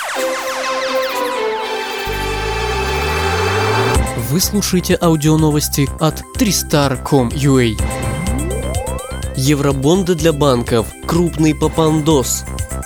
Вы слушаете аудионовости от Tristar.com.ua. Евробонды для банков. Крупный попандос.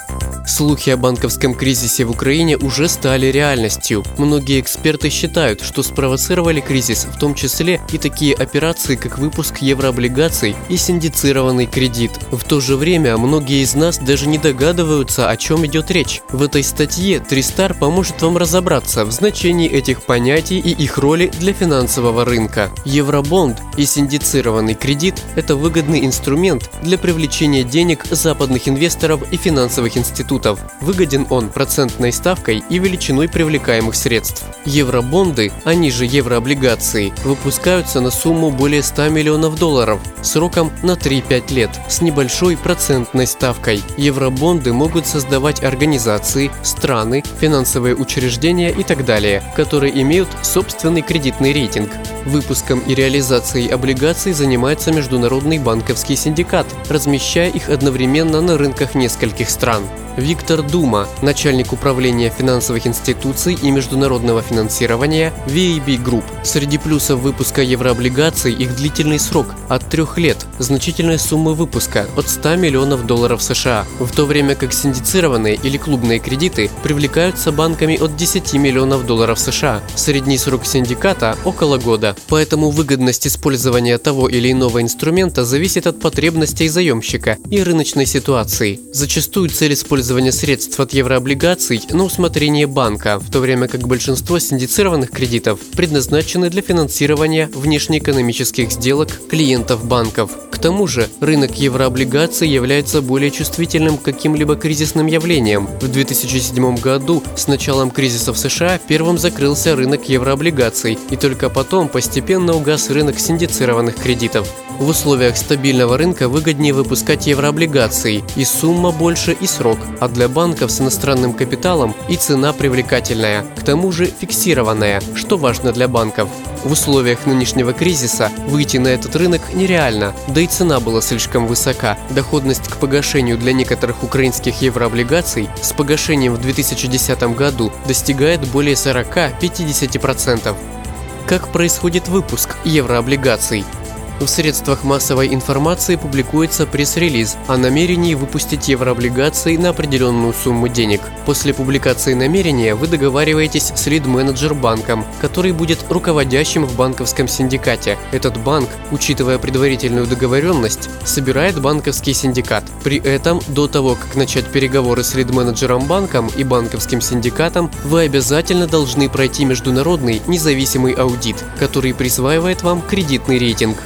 Слухи о банковском кризисе в Украине уже стали реальностью. Многие эксперты считают, что спровоцировали кризис в том числе и такие операции, как выпуск еврооблигаций и синдицированный кредит. В то же время многие из нас даже не догадываются, о чем идет речь. В этой статье Tristar поможет вам разобраться в значении этих понятий и их роли для финансового рынка. Евробонд и синдицированный кредит – это выгодный инструмент для привлечения денег западных инвесторов и финансовых институтов. Выгоден он процентной ставкой и величиной привлекаемых средств. Евробонды, они же еврооблигации, выпускаются на сумму более 100 миллионов долларов, сроком на 3-5 лет, с небольшой процентной ставкой. Евробонды могут создавать организации, страны, финансовые учреждения и так далее, которые имеют собственный кредитный рейтинг. Выпуском и реализацией облигаций занимается Международный банковский синдикат, размещая их одновременно на рынках нескольких стран. Виктор Дума, начальник управления финансовых институций и международного финансирования VAB Group. Среди плюсов выпуска еврооблигаций их длительный срок от 3 лет, значительные суммы выпуска от 100 миллионов долларов США, в то время как синдицированные или клубные кредиты привлекаются банками от 10 миллионов долларов США. Средний срок синдиката около года. Поэтому выгодность использования того или иного инструмента зависит от потребностей заемщика и рыночной ситуации. Зачастую цель использования средств от еврооблигаций на усмотрение банка, в то время как большинство синдицированных кредитов предназначены для финансирования внешнеэкономических сделок клиентов банков. К тому же, рынок еврооблигаций является более чувствительным к каким-либо кризисным явлениям. В 2007 году, с началом кризиса в США, первым закрылся рынок еврооблигаций, и только потом постепенно угас рынок синдицированных кредитов. В условиях стабильного рынка выгоднее выпускать еврооблигации, и сумма больше, и срок, а для банков с иностранным капиталом и цена привлекательная, к тому же фиксированная, что важно для банков. В условиях нынешнего кризиса выйти на этот рынок нереально, да и цена была слишком высока. Доходность к погашению для некоторых украинских еврооблигаций с погашением в 2010 году достигает более 40-50%. Как происходит выпуск еврооблигаций? В средствах массовой информации публикуется пресс-релиз о намерении выпустить еврооблигации на определенную сумму денег. После публикации намерения вы договариваетесь с лид-менеджер банком, который будет руководящим в банковском синдикате. Этот банк, учитывая предварительную договоренность, собирает банковский синдикат. При этом, до того, как начать переговоры с лид-менеджером банком и банковским синдикатом, вы обязательно должны пройти международный независимый аудит, который присваивает вам кредитный рейтинг.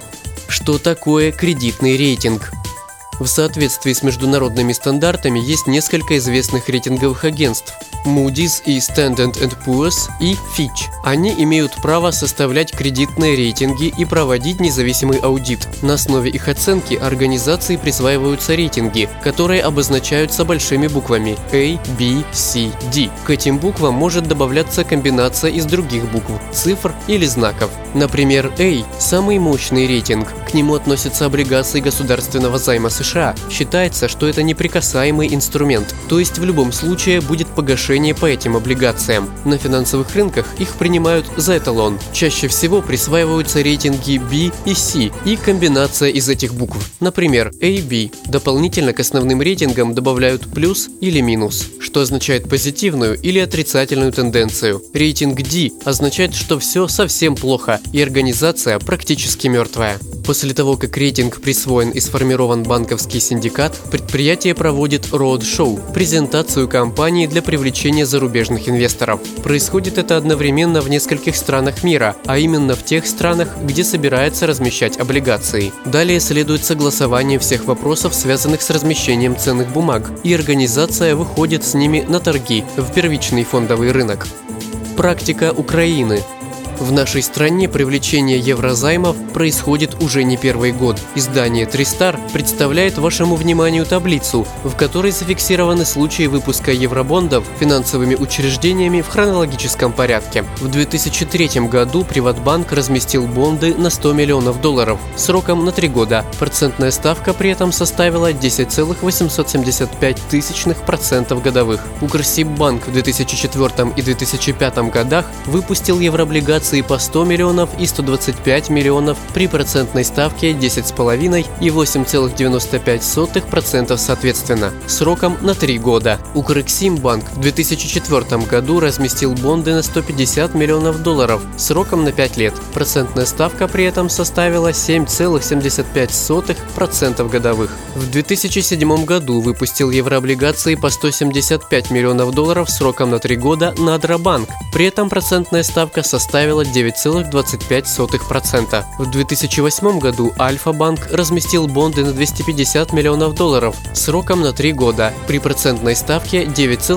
Что такое кредитный рейтинг? В соответствии с международными стандартами есть несколько известных рейтинговых агентств – Moody's и Standard & Poor's и Fitch. Они имеют право составлять кредитные рейтинги и проводить независимый аудит. На основе их оценки организации присваиваются рейтинги, которые обозначаются большими буквами A, B, C, D. К этим буквам может добавляться комбинация из других букв, цифр или знаков. Например, A – самый мощный рейтинг. К нему относятся облигации государственного займа США. Считается, что это неприкасаемый инструмент, то есть в любом случае будет погашение по этим облигациям. На финансовых рынках их принимают за эталон. Чаще всего присваиваются рейтинги B и C и комбинация из этих букв. Например, AB. Дополнительно к основным рейтингам добавляют плюс или минус, что означает позитивную или отрицательную тенденцию. Рейтинг D означает, что все совсем плохо и организация практически мертвая. После того, как рейтинг присвоен и сформирован банковский синдикат, предприятие проводит роуд-шоу – презентацию компании для привлечения зарубежных инвесторов. Происходит это одновременно в нескольких странах мира, а именно в тех странах, где собирается размещать облигации. Далее следует согласование всех вопросов, связанных с размещением ценных бумаг, и организация выходит с ними на торги в первичный фондовый рынок. Практика Украины. В нашей стране привлечение еврозаймов происходит уже не первый год. Издание Tristar представляет вашему вниманию таблицу, в которой зафиксированы случаи выпуска евробондов финансовыми учреждениями в хронологическом порядке. В 2003 году Приватбанк разместил бонды на $100 миллионов сроком на 3 года. Процентная ставка при этом составила 10,875% годовых. Укрсиббанк в 2004 и 2005 годах выпустил еврооблигации по 100 миллионов и 125 миллионов при процентной ставке 10,5 и 8,95% соответственно, сроком на 3 года. Укрексимбанк в 2004 году разместил бонды на $150 миллионов сроком на 5 лет. Процентная ставка при этом составила 7,75% годовых. В 2007 году выпустил еврооблигации по $175 миллионов сроком на 3 года Надра-банк. При этом процентная ставка составила 9,25%. В 2008 году Альфа-банк разместил бонды на $250 миллионов сроком на 3 года при процентной ставке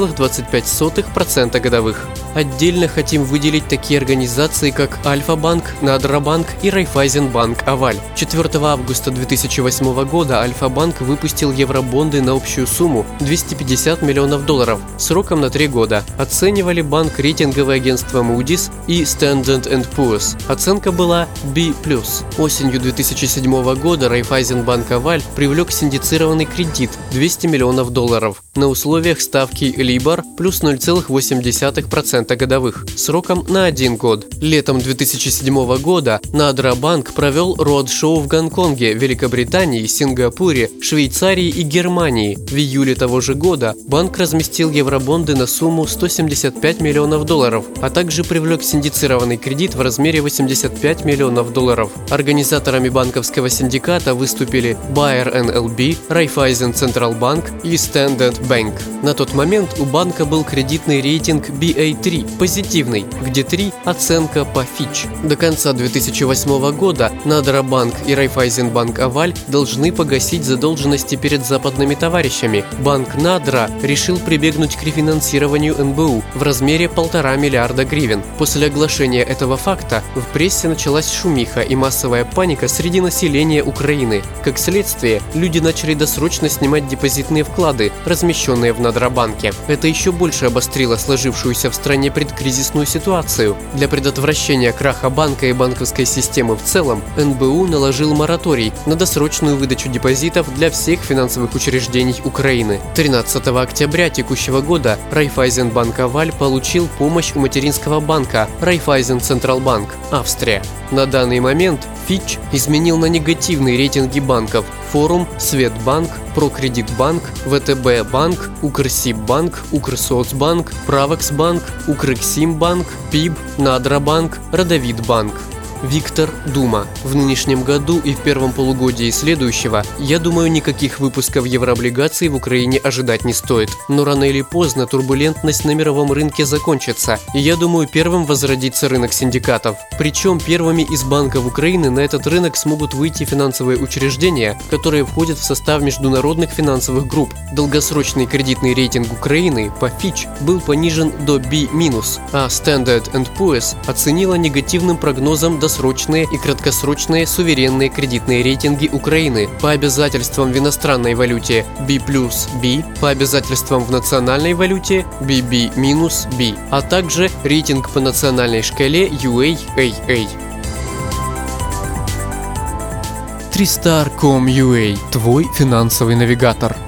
9,25% годовых. Отдельно хотим выделить такие организации, как Альфа-банк, Надра-банк и Райфайзенбанк-Аваль. 4 августа 2008 года Альфа-банк выпустил евробонды на общую сумму $250 миллионов сроком на 3 года. Оценивали банк рейтинговое агентство Moody's и Standard & Poor's. Оценка была B+. Осенью 2007 года Райфайзенбанк-Аваль привлек синдицированный кредит $200 миллионов на условиях ставки LIBOR плюс 0,8% годовых, сроком на 1 год. Летом 2007 года Надра-банк провел роуд-шоу в Гонконге, Великобритании, Сингапуре, Швейцарии и Германии. В июле того же года банк разместил евробонды на сумму $175 миллионов, а также привлек синдицированный кредит в размере $85 миллионов. Организаторами банковского синдиката выступили Bayer NLB, Raiffeisen Central Bank и Standard Bank. На тот момент у банка был кредитный рейтинг BA3 позитивный, где 3 – оценка по Fitch. До конца 2008 года Надра-банк и Райфайзенбанк-Аваль должны погасить задолженности перед западными товарищами. Банк Надра решил прибегнуть к рефинансированию НБУ в размере 1,5 миллиарда гривен. После оглашения этого факта в прессе началась шумиха и массовая паника среди населения Украины. Как следствие, люди начали досрочно снимать депозитные вклады, размещенные в Надра-банке. Это еще больше обострило сложившуюся в стране предкризисную ситуацию. Для предотвращения краха банка и банковской системы в целом, НБУ наложил мораторий на досрочную выдачу депозитов для всех финансовых учреждений Украины. 13 октября текущего года Райфайзенбанк-Аваль получил помощь у материнского банка Raiffeisen Central Bank, Австрия. На данный момент Fitch изменил на негативные рейтинги банков Форум, Светбанк, Прокредитбанк, ВТБ-банк, Укрсиббанк, Укрсоцбанк, Правексбанк, Укрексимбанк, ПИБ, Надра-банк, Родовитбанк. Виктор Дума. В нынешнем году и в первом полугодии следующего, я думаю, никаких выпусков еврооблигаций в Украине ожидать не стоит. Но рано или поздно турбулентность на мировом рынке закончится, и я думаю, первым возродится рынок синдикатов. Причем первыми из банков Украины на этот рынок смогут выйти финансовые учреждения, которые входят в состав международных финансовых групп. Долгосрочный кредитный рейтинг Украины по Fitch был понижен до B-, а Standard & Poor's оценила негативным прогнозом досрочные и краткосрочные суверенные кредитные рейтинги Украины по обязательствам в иностранной валюте B+B, по обязательствам в национальной валюте BB-B, а также рейтинг по национальной шкале UAAA. Tristar.com.ua – твой финансовый навигатор.